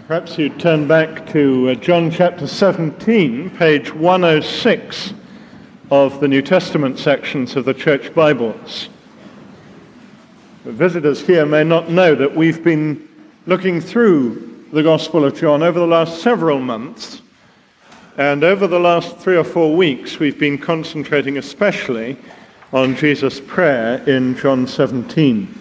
Perhaps you turn back to John chapter 17, page 106 of the New Testament sections of the Church Bibles. The visitors here may not know that we've been looking through the Gospel of John over the last several months, and over the last 3 or 4 weeks we've been concentrating especially on Jesus' prayer in John 17.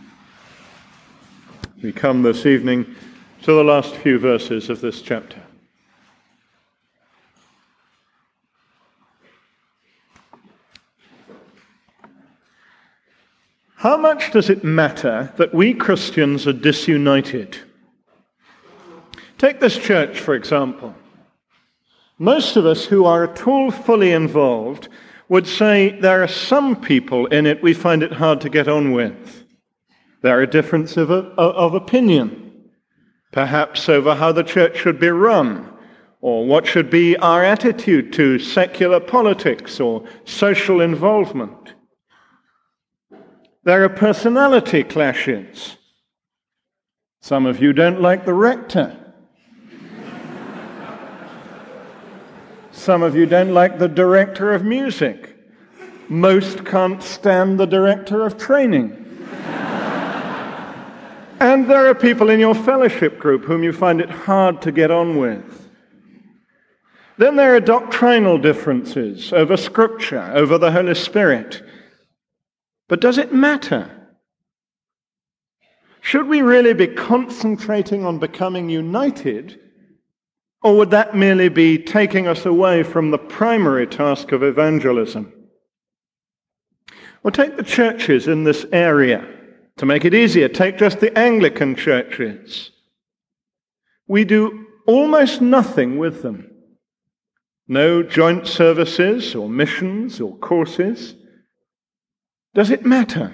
We come this evening to the last few verses of this chapter. How much does it matter that we Christians are disunited? Take this church, for example. Most of us who are at all fully involved would say there are some people in it we find it hard to get on with. There are differences of opinion, perhaps over how the church should be run, or what should be our attitude to secular politics or social involvement. There are personality clashes. Some of you don't like the rector. Some of you don't like the director of music. Most can't stand the director of training. And there are people in your fellowship group whom you find it hard to get on with. Then there are doctrinal differences over Scripture, over the Holy Spirit. But does it matter? Should we really be concentrating on becoming united, or would that merely be taking us away from the primary task of evangelism? Well, take the churches in this area. To make it easier, take just the Anglican churches. We do almost nothing with them. No joint services or missions or courses. Does it matter?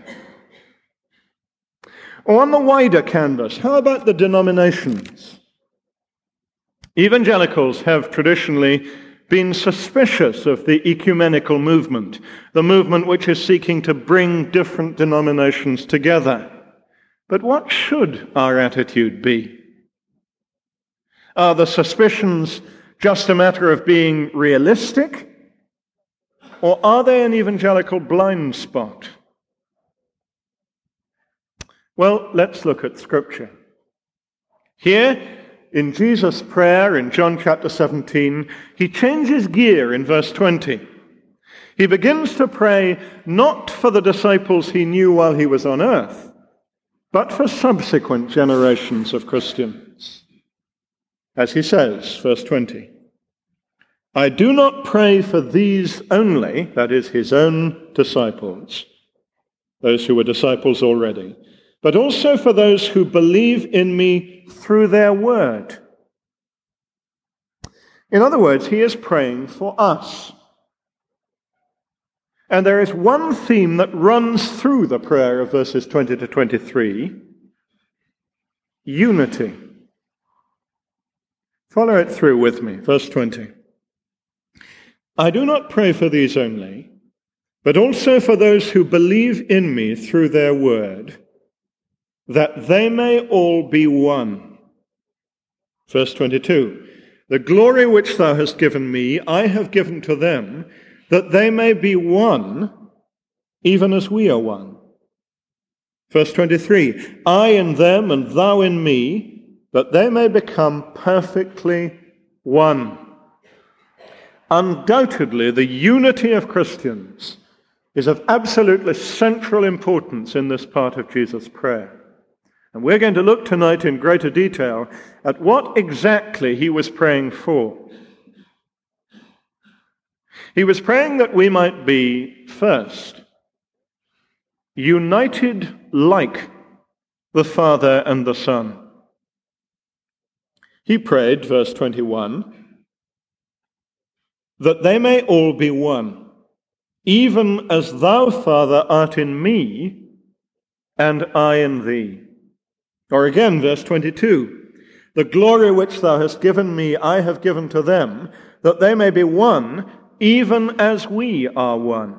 Or on the wider canvas, how about the denominations? Evangelicals have traditionally been suspicious of the ecumenical movement, the movement which is seeking to bring different denominations together. But what should our attitude be? Are the suspicions just a matter of being realistic, or are they an evangelical blind spot? Well, let's look at Scripture. Here, in Jesus' prayer in John chapter 17, he changes gear in verse 20. He begins to pray not for the disciples he knew while he was on earth, but for subsequent generations of Christians. As he says, verse 20, I do not pray for these only, that is, his own disciples, those who were disciples already, but also for those who believe in me through their word. In other words, he is praying for us. And there is one theme that runs through the prayer of verses 20 to 23, unity. Follow it through with me, verse 20. I do not pray for these only, but also for those who believe in me through their word, that they may all be one. Verse 22, the glory which thou hast given me, I have given to them, that they may be one, even as we are one. Verse 23, I in them and thou in me, that they may become perfectly one. Undoubtedly, the unity of Christians is of absolutely central importance in this part of Jesus' prayer. And we're going to look tonight in greater detail at what exactly he was praying for. He was praying that we might be, first, united like the Father and the Son. He prayed, verse 21, that they may all be one, even as thou, Father, art in me, and I in thee. Or again, verse 22, the glory which thou hast given me, I have given to them, that they may be one, even as we are one.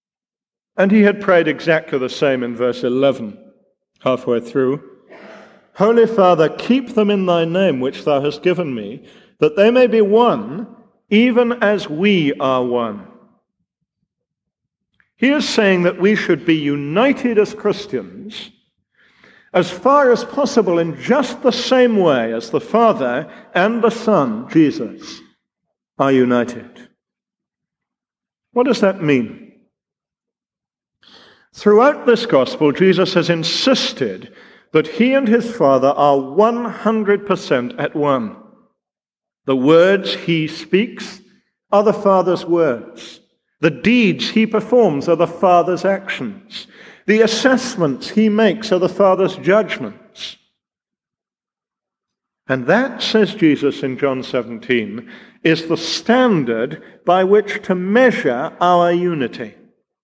And he had prayed exactly the same in verse 11, halfway through. Holy Father, keep them in thy name which thou hast given me, that they may be one, even as we are one. He is saying that we should be united as Christians as far as possible in just the same way as the Father and the Son, Jesus, are united. What does that mean? Throughout this gospel, Jesus has insisted that he and his Father are 100% at one. The words he speaks are the Father's words. The deeds he performs are the Father's actions. The assessments he makes are the Father's judgments. And that, says Jesus in John 17, is the standard by which to measure our unity.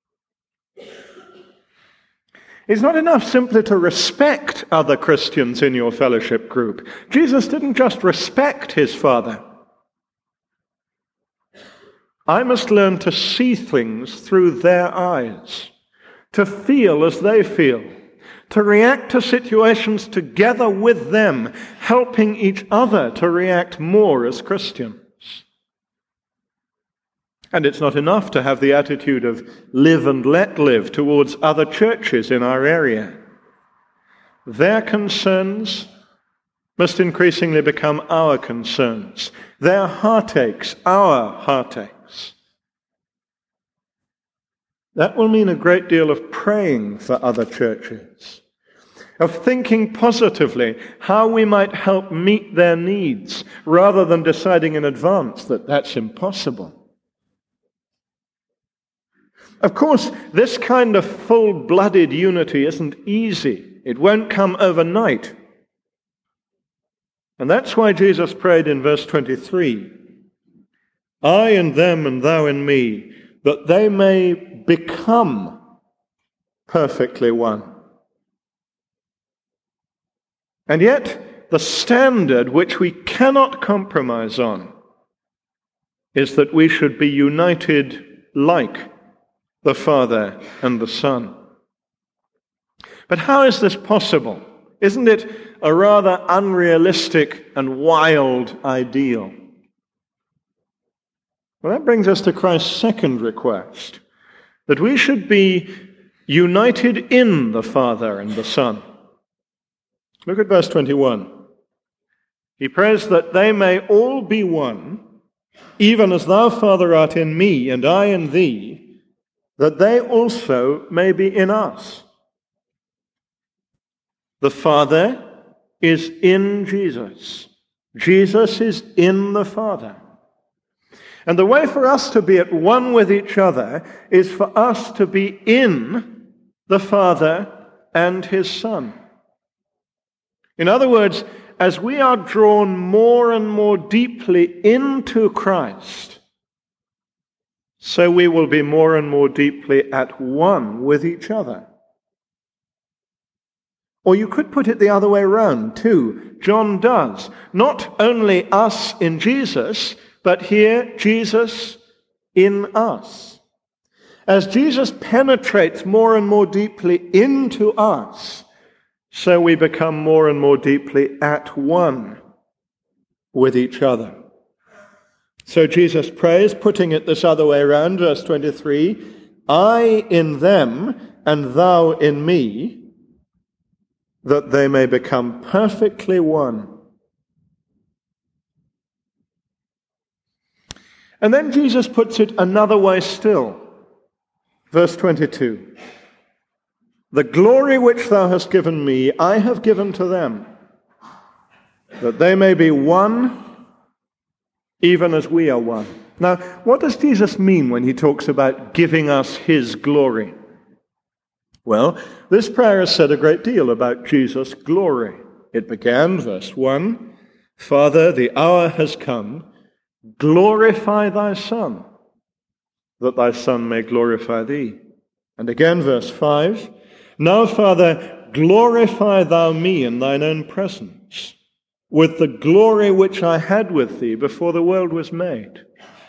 It's not enough simply to respect other Christians in your fellowship group. Jesus didn't just respect his Father. I must learn to see things through their eyes, to feel as they feel, to react to situations together with them, helping each other to react more as Christians. And it's not enough to have the attitude of live and let live towards other churches in our area. Their concerns must increasingly become our concerns. Their heartaches, our heartaches. That will mean a great deal of praying for other churches, of thinking positively how we might help meet their needs, rather than deciding in advance that that's impossible. Of course, this kind of full-blooded unity isn't easy. It won't come overnight. And that's why Jesus prayed in verse 23, I in them and thou in me, that they may become perfectly one. And yet, the standard which we cannot compromise on is that we should be united like the Father and the Son. But how is this possible? Isn't it a rather unrealistic and wild ideal? Well, that brings us to Christ's second request, that we should be united in the Father and the Son. Look at verse 21. He prays that they may all be one, even as thou, Father, art in me, and I in thee, that they also may be in us. The Father is in Jesus. Jesus is in the Father. And the way for us to be at one with each other is for us to be in the Father and his Son. In other words, as we are drawn more and more deeply into Christ, so we will be more and more deeply at one with each other. Or you could put it the other way around too. John does. Not only us in Jesus, but here Jesus in us. As Jesus penetrates more and more deeply into us, so we become more and more deeply at one with each other. So Jesus prays, putting it this other way around, verse 23, I in them and thou in me, that they may become perfectly one. And then Jesus puts it another way still. Verse 22, the glory which thou hast given me, I have given to them, that they may be one, even as we are one. Now, what does Jesus mean when he talks about giving us his glory? Well, this prayer has said a great deal about Jesus' glory. It began, verse 1, Father, the hour has come, glorify thy Son, that thy Son may glorify thee. And again, verse 5, now, Father, glorify thou me in thine own presence, with the glory which I had with thee before the world was made.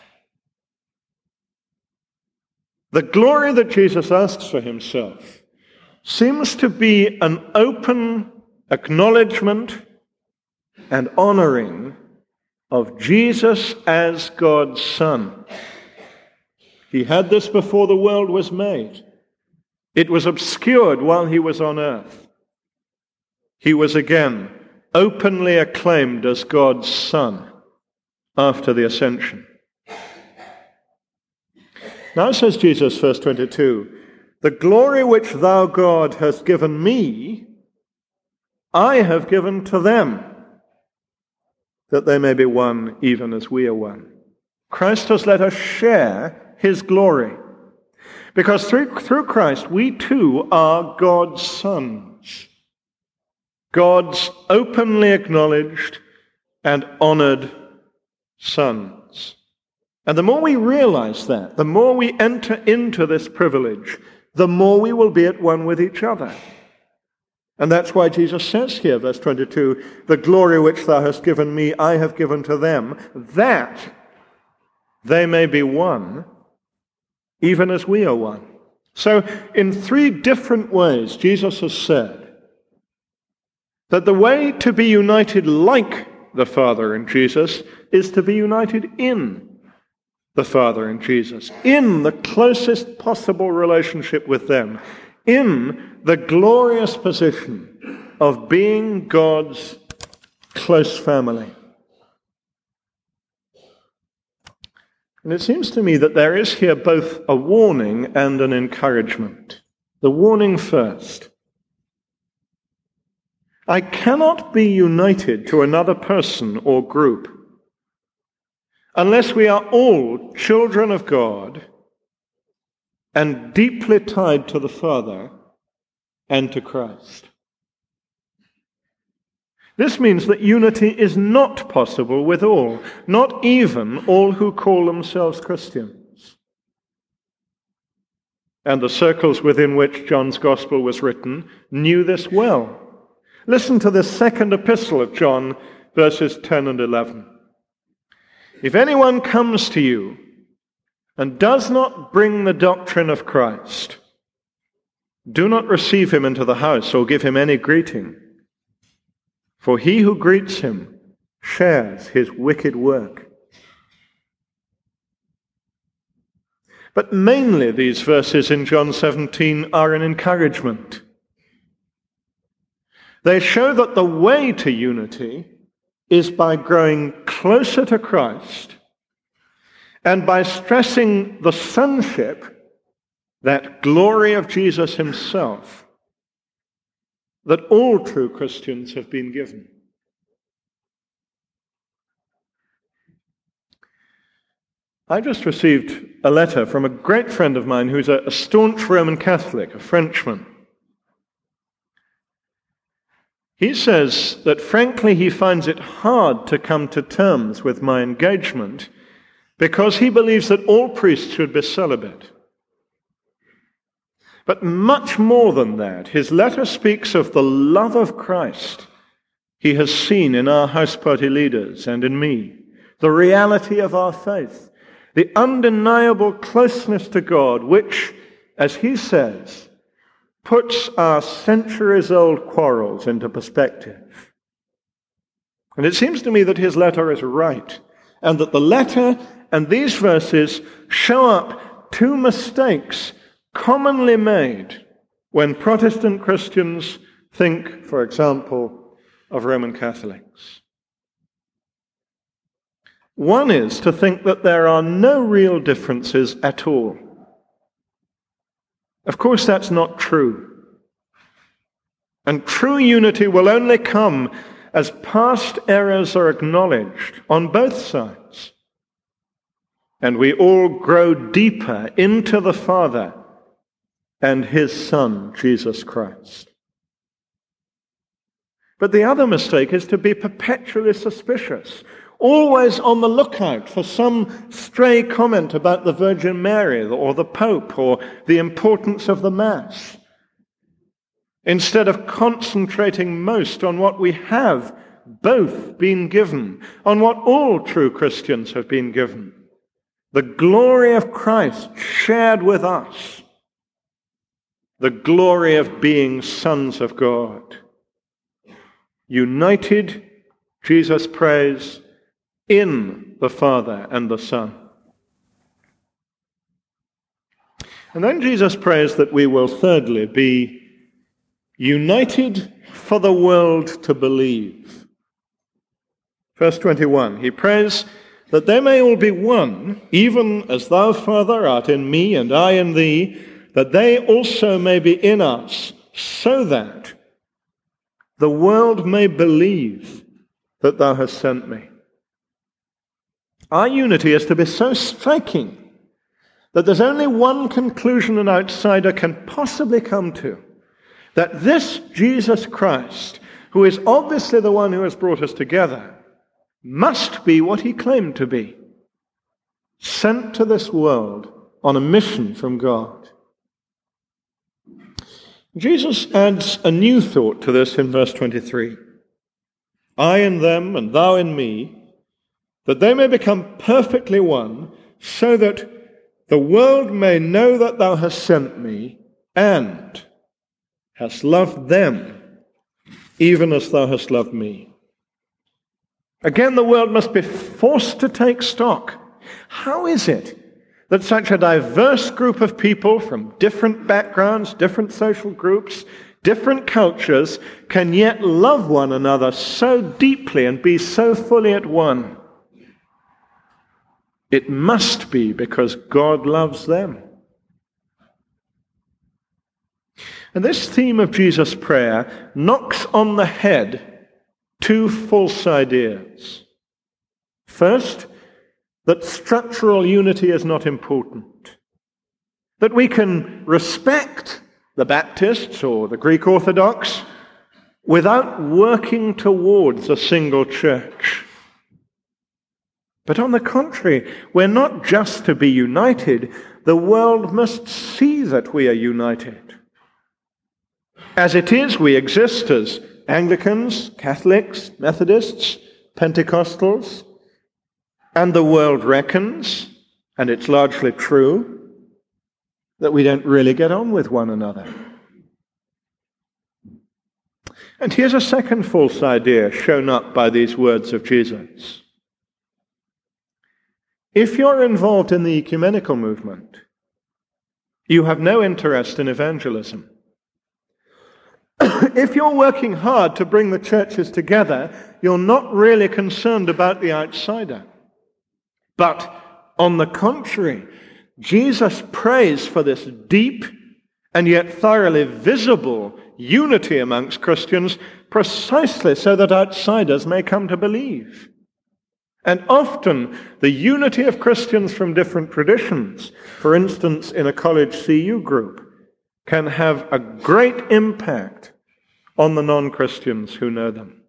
The glory that Jesus asks for himself seems to be an open acknowledgement and honoring of Jesus as God's Son. He had this before the world was made. It was obscured while he was on earth. He was again openly acclaimed as God's Son after the ascension. Now says Jesus, verse 22, "The glory which thou, God, hast given me, I have given to them, that they may be one even as we are one." Christ has let us share his glory, because through Christ we too are God's sons, God's openly acknowledged and honored sons. And the more we realize that, the more we enter into this privilege, the more we will be at one with each other. And that's why Jesus says here, verse 22, "The glory which thou hast given me, I have given to them, that they may be one, even as we are one." So, in three different ways, Jesus has said that the way to be united like the Father in Jesus is to be united in the Father in Jesus, in the closest possible relationship with them, in the glorious position of being God's close family. And it seems to me that there is here both a warning and an encouragement. The warning first. I cannot be united to another person or group unless we are all children of God and deeply tied to the Father and to Christ. This means that unity is not possible with all, not even all who call themselves Christians. And the circles within which John's Gospel was written knew this well. Listen to the second epistle of John, verses 10 and 11. "If anyone comes to you and does not bring the doctrine of Christ, do not receive him into the house or give him any greeting. For he who greets him shares his wicked work." But mainly these verses in John 17 are an encouragement. They show that the way to unity is by growing closer to Christ and by stressing the sonship, that glory of Jesus himself, that all true Christians have been given. I just received a letter from a great friend of mine who's a staunch Roman Catholic, a Frenchman. He says that, frankly, he finds it hard to come to terms with my engagement because he believes that all priests should be celibate. But much more than that, his letter speaks of the love of Christ he has seen in our house party leaders and in me, the reality of our faith, the undeniable closeness to God, which, as he says, puts our centuries-old quarrels into perspective. And it seems to me that his letter is right, and that the letter and these verses show up two mistakes commonly made when Protestant Christians think, for example, of Roman Catholics. One is to think that there are no real differences at all. Of course, that's not true. And true unity will only come as past errors are acknowledged on both sides, and we all grow deeper into the Father and his Son, Jesus Christ. But the other mistake is to be perpetually suspicious, always on the lookout for some stray comment about the Virgin Mary or the Pope or the importance of the Mass, instead of concentrating most on what we have both been given, on what all true Christians have been given, the glory of Christ shared with us, the glory of being sons of God. united, Jesus prays, in the Father and the Son. And then Jesus prays that we will, thirdly, be united for the world to believe. Verse 21, he prays that they may all be one, even as thou, Father, art in me and I in thee, that they also may be in us, so that the world may believe that thou hast sent me. Our unity is to be so striking that there's only one conclusion an outsider can possibly come to, that this Jesus Christ, who is obviously the one who has brought us together, must be what he claimed to be, sent to this world on a mission from God. Jesus adds a new thought to this in verse 23. I in them and thou in me, that they may become perfectly one, so that the world may know that thou hast sent me and hast loved them, even as thou hast loved me. Again, the world must be forced to take stock. How is it that such a diverse group of people from different backgrounds, different social groups, different cultures, can yet love one another so deeply and be so fully at one? It must be because God loves them. And this theme of Jesus' prayer knocks on the head two false ideas. First, that structural unity is not important. That we can respect the Baptists or the Greek Orthodox without working towards a single church. But on the contrary, we're not just to be united, the world must see that we are united. As it is, we exist as Anglicans, Catholics, Methodists, Pentecostals, and the world reckons, and it's largely true, that we don't really get on with one another. And here's a second false idea shown up by these words of Jesus. If you're involved in the ecumenical movement, you have no interest in evangelism. If you're working hard to bring the churches together, you're not really concerned about the outsider. But on the contrary, Jesus prays for this deep and yet thoroughly visible unity amongst Christians precisely so that outsiders may come to believe. And often the unity of Christians from different traditions, for instance in a college CU group, can have a great impact on the non-Christians who know them.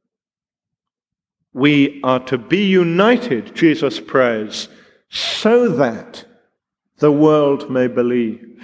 We are to be united, Jesus prays, so that the world may believe.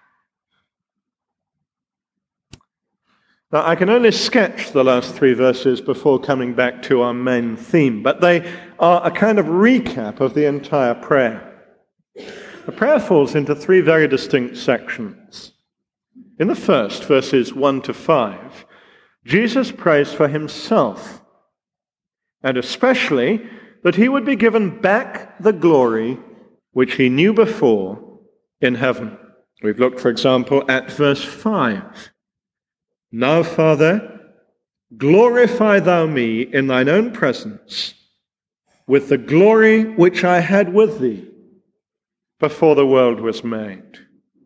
Now, I can only sketch the last three verses before coming back to our main theme, but they are a kind of recap of the entire prayer. The prayer falls into three very distinct sections. In the first, verses 1 to 5, Jesus prays for himself, and especially that he would be given back the glory which he knew before in heaven. We've looked, for example, at verse 5. Now, Father, glorify thou me in thine own presence with the glory which I had with thee before the world was made.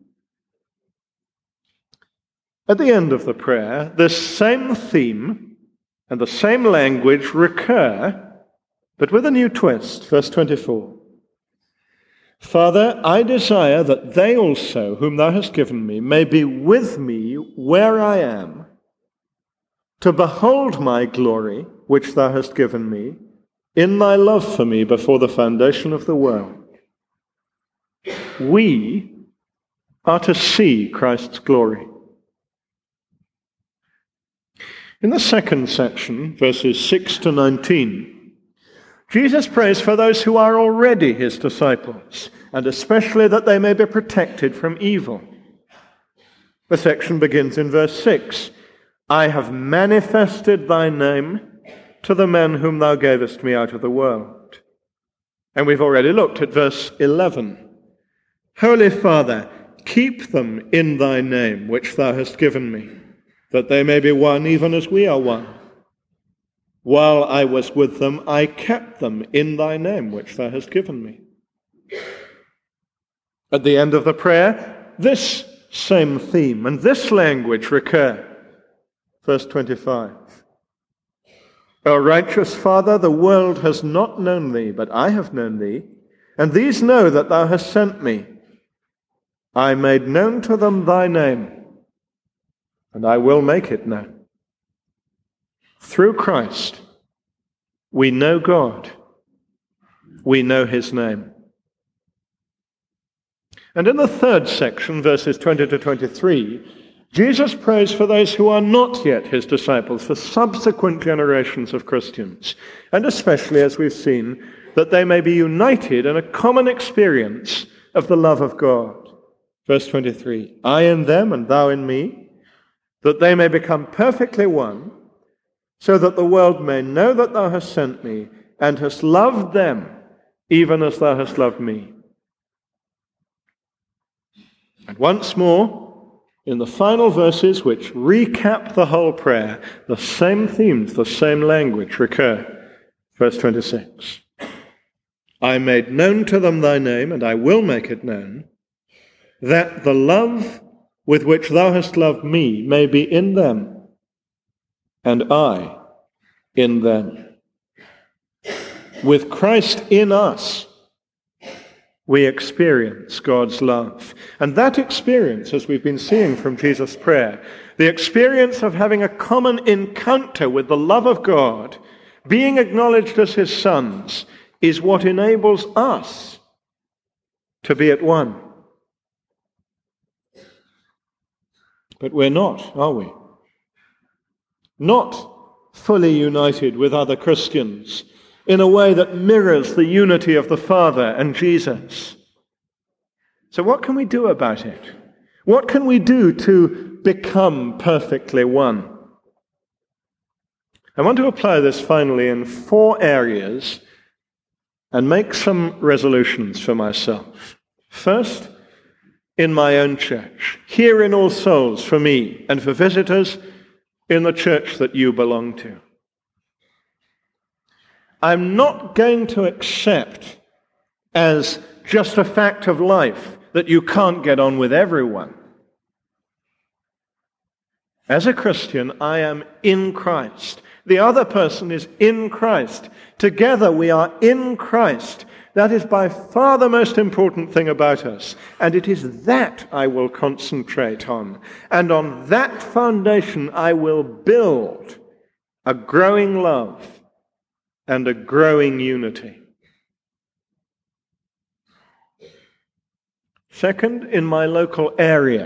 At the end of the prayer, this same theme and the same language recur, but with a new twist. Verse 24. Father, I desire that they also, whom thou hast given me, may be with me where I am, to behold my glory, which thou hast given me, in thy love for me before the foundation of the world. We are to see Christ's glory. In the second section, verses 6 to 19, Jesus prays for those who are already his disciples, and especially that they may be protected from evil. The section begins in verse 6. I have manifested thy name to the men whom thou gavest me out of the world. And we've already looked at verse 11. Holy Father, keep them in thy name, which thou hast given me, that they may be one even as we are one. While I was with them, I kept them in thy name, which thou hast given me. At the end of the prayer, this same theme and this language recur. Verse 25. O righteous Father, the world has not known thee, but I have known thee, and these know that thou hast sent me. I made known to them thy name, and I will make it known. Through Christ, we know God. We know his name. And in the third section, verses 20 to 23, Jesus prays for those who are not yet his disciples, for subsequent generations of Christians, and especially, as we've seen, that they may be united in a common experience of the love of God. Verse 23, I in them and thou in me, that they may become perfectly one, so that the world may know that thou hast sent me and hast loved them even as thou hast loved me. And once more, in the final verses which recap the whole prayer, the same themes, the same language recur. Verse 26. I made known to them thy name, and I will make it known, that the love with which thou hast loved me may be in them, and I in them. With Christ in us, we experience God's love. And that experience, as we've been seeing from Jesus' prayer, the experience of having a common encounter with the love of God, being acknowledged as his sons, is what enables us to be at one. But we're not, are we? Not fully united with other Christians in a way that mirrors the unity of the Father and Jesus. So what can we do about it? What can we do to become perfectly one? I want to apply this finally in 4 areas and make some resolutions for myself. First, in my own church, here in All Souls for me and for visitors in the church that you belong to. I'm not going to accept as just a fact of life that you can't get on with everyone. As a Christian, I am in Christ. The other person is in Christ. Together we are in Christ. That is by far the most important thing about us. And it is that I will concentrate on. And on that foundation I will build a growing love and a growing unity. Second, in my local area.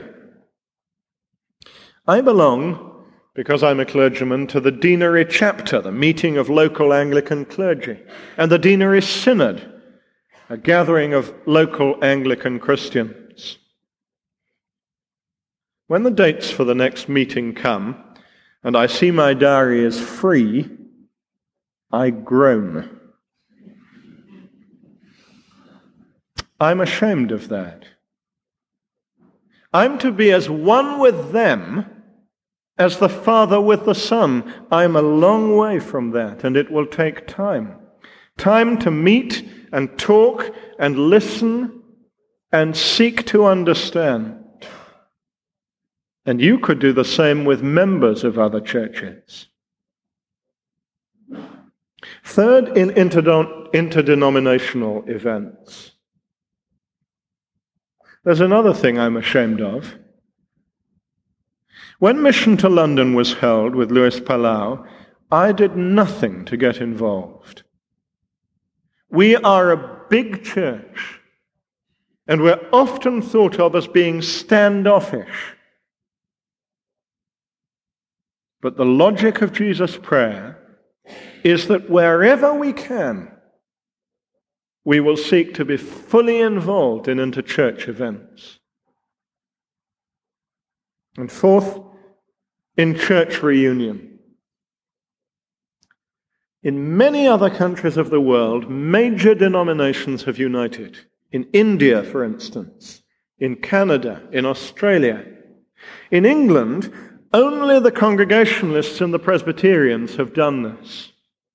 I belong, because I'm a clergyman, to the Deanery Chapter, the meeting of local Anglican clergy, and the Deanery Synod, a gathering of local Anglican Christians. When the dates for the next meeting come, and I see my diary is free, I groan. I'm ashamed of that. I'm to be as one with them as the Father with the Son. I'm a long way from that, and it will take time. Time to meet and talk and listen and seek to understand. And you could do the same with members of other churches. Third, in interdenominational events. There's another thing I'm ashamed of. When Mission to London was held with Luis Palau, I did nothing to get involved. We are a big church, and we're often thought of as being standoffish. But the logic of Jesus' prayer is that wherever we can, we will seek to be fully involved in interchurch events. And fourth, in church reunion. In many other countries of the world, major denominations have united. In India, for instance, in Canada, in Australia. In England, only the Congregationalists and the Presbyterians have done this.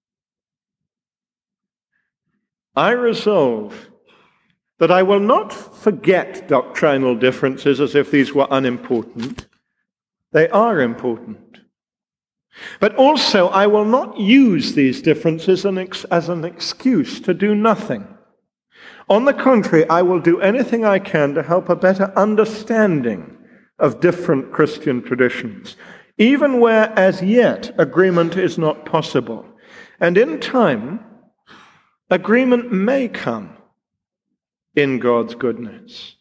I resolve that I will not forget doctrinal differences as if these were unimportant. They are important. But also, I will not use these differences as an excuse to do nothing. On the contrary, I will do anything I can to help a better understanding of different Christian traditions, even where as yet agreement is not possible. And in time, agreement may come in God's goodness.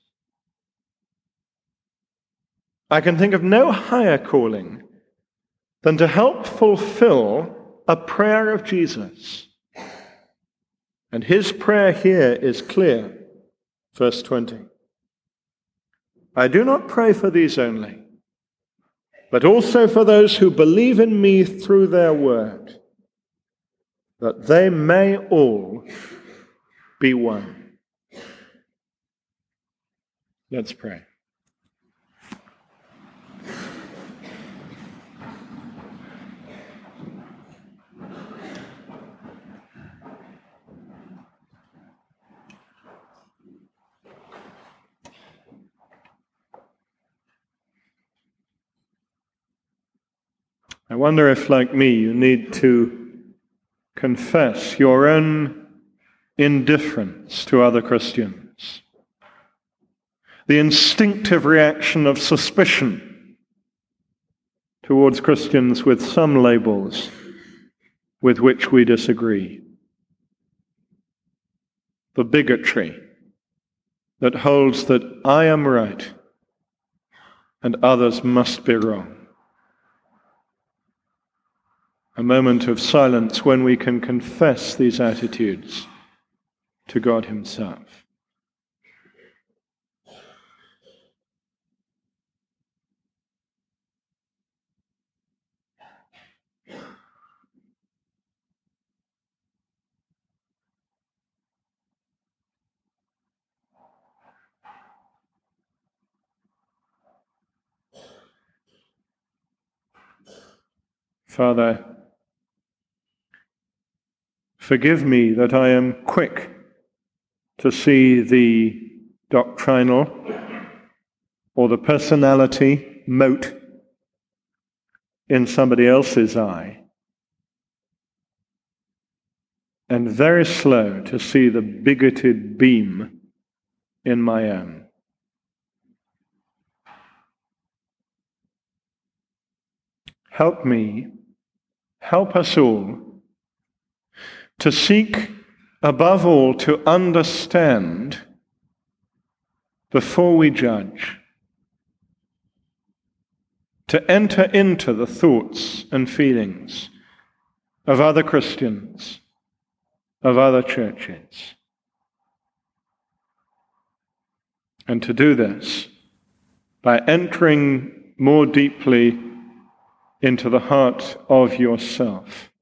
I can think of no higher calling than to help fulfill a prayer of Jesus. And his prayer here is clear. Verse 20. I do not pray for these only, but also for those who believe in me through their word, that they may all be one. Let's pray. I wonder if, like me, you need to confess your own indifference to other Christians, the instinctive reaction of suspicion towards Christians with some labels with which we disagree, the bigotry that holds that I am right and others must be wrong. A moment of silence when we can confess these attitudes to God himself. Father, forgive me that I am quick to see the doctrinal or the personality mote in somebody else's eye, and very slow to see the bigoted beam in my own. Help me, help us all, to seek above all to understand before we judge, to enter into the thoughts and feelings of other Christians, of other churches. And to do this by entering more deeply into the heart of yourself,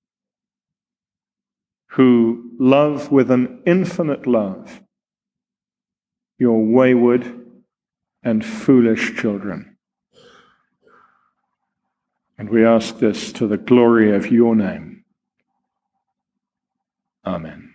who love with an infinite love your wayward and foolish children. And we ask this to the glory of your name. Amen.